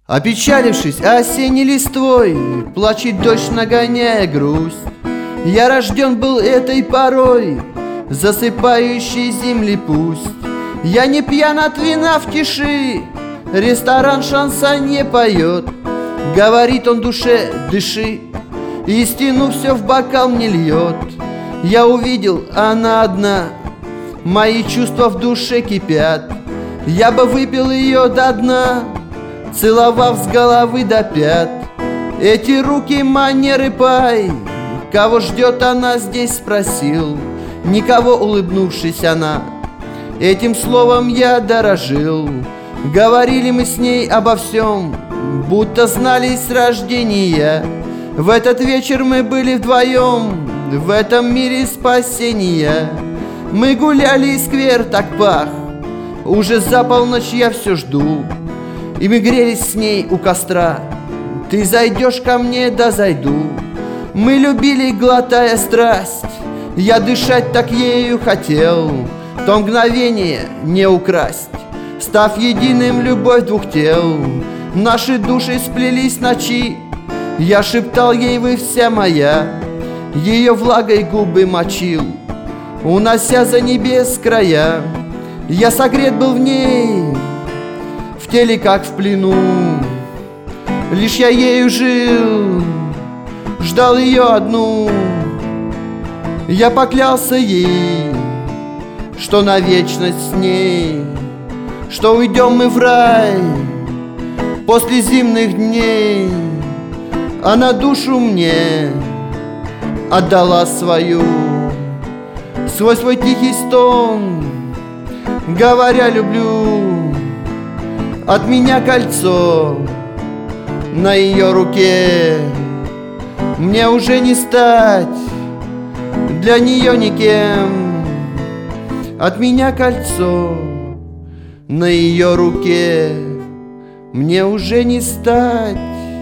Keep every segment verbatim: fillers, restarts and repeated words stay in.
Опечалившись осенней листвой, плачет дождь, нагоняя грусть. Я рожден был этой порой, засыпающей земли пусть. Я не пьян от вина в тиши, ресторан шансонье поет. Говорит он душе: дыши, истину все в бокал мне льет. Я увидел, она одна, мои чувства в душе кипят. Я бы выпил ее до дна, целовав с головы до пят. Эти руки манеры пай, кого ждет она здесь, спросил. Никого, улыбнувшись, она этим словом я дорожил. Говорили мы с ней обо всем, будто знали с рождения. В этот вечер мы были вдвоем, в этом мире спасения. Мы гуляли, и сквер так пах, уже за полночь я все жду. И мы грелись с ней у костра, ты зайдешь ко мне, да зайду. Мы любили, глотая страсть, я дышать так ею хотел. То мгновение не украсть, став единым любовь двух тел. Наши души сплелись ночи, я шептал ей: вы вся моя. Ее влагой губы мочил, унося за небес края. Я согрет был в ней, в теле как в плену. Лишь я ею жил, ждал ее одну. Я поклялся ей, что на вечность с ней, что уйдем мы в рай после зимних дней. Она душу мне отдала свою, свой свой тихий стон, говоря: люблю. От меня кольцо на ее руке, мне уже не стать для нее никем. От меня кольцо на ее руке, мне уже не стать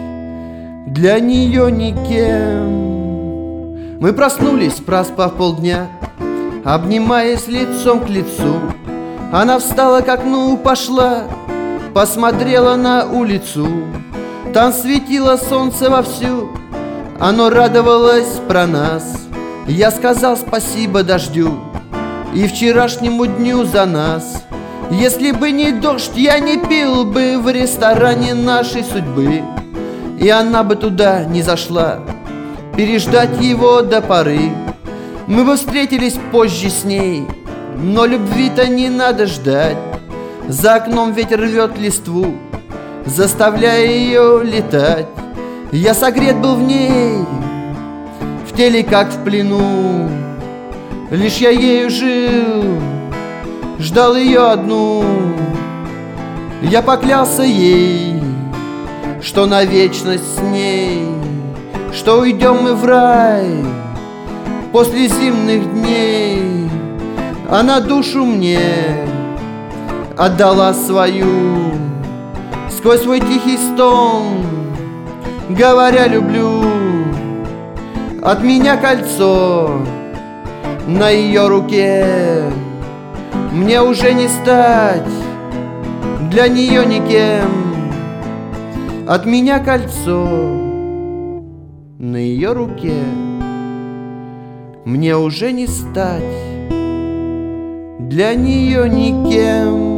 для нее никем. Мы проснулись, проспав полдня, обнимаясь лицом к лицу. Она встала к окну, пошла, посмотрела на улицу. Там светило солнце вовсю, оно радовалось про нас. Я сказал спасибо дождю и вчерашнему дню за нас. Если бы не дождь, я не пил бы в ресторане нашей судьбы, и она бы туда не зашла, переждать его до поры. Мы бы встретились позже с ней, но любви-то не надо ждать. За окном ветер рвет листву, заставляя ее летать. Я согрет был в ней, в теле как в плену. Лишь я ею жил, ждал ее одну. Я поклялся ей, что на вечность с ней, что уйдем мы в рай после зимних дней. Она душу мне отдала свою, сквозь свой тихий стон, говоря: люблю. От меня кольцо на ее руке, мне уже не стать для нее никем. От меня кольцо на ее руке, мне уже не стать для нее никем.